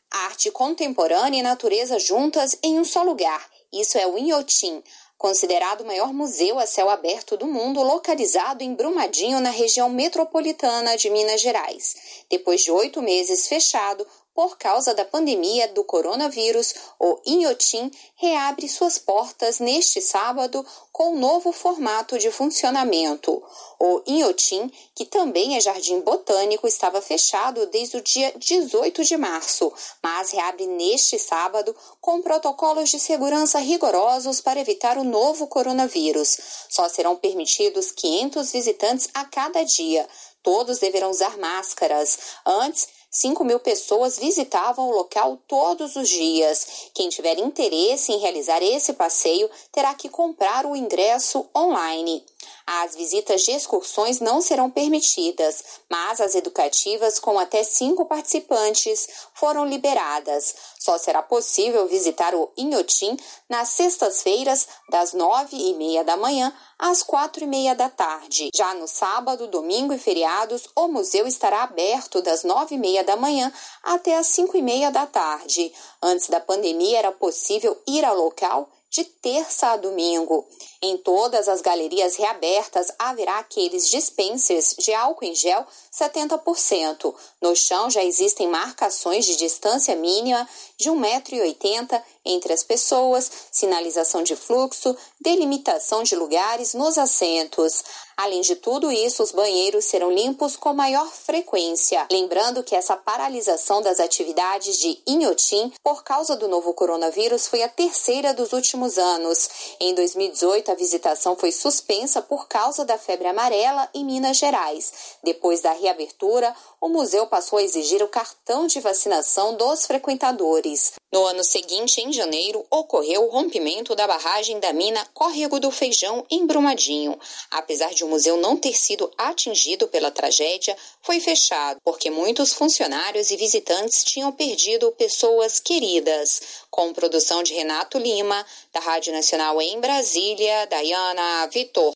Arte contemporânea e natureza juntas em um só lugar. Isso é o Inhotim, considerado o maior museu a céu aberto do mundo, localizado em Brumadinho, na região metropolitana de Minas Gerais. Depois de 8 meses fechado, por causa da pandemia do coronavírus, o Inhotim reabre suas portas neste sábado com um novo formato de funcionamento. O Inhotim, que também é jardim botânico, estava fechado desde o dia 18 de março, mas reabre neste sábado com protocolos de segurança rigorosos para evitar o novo coronavírus. Só serão permitidos 500 visitantes a cada dia. Todos deverão usar máscaras. Antes, 5.000 pessoas visitavam o local todos os dias. Quem tiver interesse em realizar esse passeio terá que comprar o ingresso online. As visitas de excursões não serão permitidas, mas as educativas com até 5 participantes foram liberadas. Só será possível visitar o Inhotim nas sextas-feiras, das 9h30 da manhã às 4h30 da tarde. Já no sábado, domingo e feriados, o museu estará aberto das 9h30 da manhã até às 5h30 da tarde. Antes da pandemia, era possível ir ao local de terça a domingo. Em todas as galerias reabertas haverá aqueles dispensers de álcool em gel 70%. No chão já existem marcações de distância mínima de 1,80 m entre as pessoas, sinalização de fluxo, delimitação de lugares nos assentos. Além de tudo isso, os banheiros serão limpos com maior frequência. Lembrando que essa paralisação das atividades de Inhotim por causa do novo coronavírus foi a terceira dos últimos anos. Em 2018, a visitação foi suspensa por causa da febre amarela em Minas Gerais. Depois da reabertura, o museu passou a exigir o cartão de vacinação dos frequentadores. No ano seguinte, em janeiro, ocorreu o rompimento da barragem da mina Córrego do Feijão, em Brumadinho. Apesar de o museu não ter sido atingido pela tragédia, foi fechado, porque muitos funcionários e visitantes tinham perdido pessoas queridas. Com produção de Renato Lima, da Rádio Nacional em Brasília, Dayana Vitor.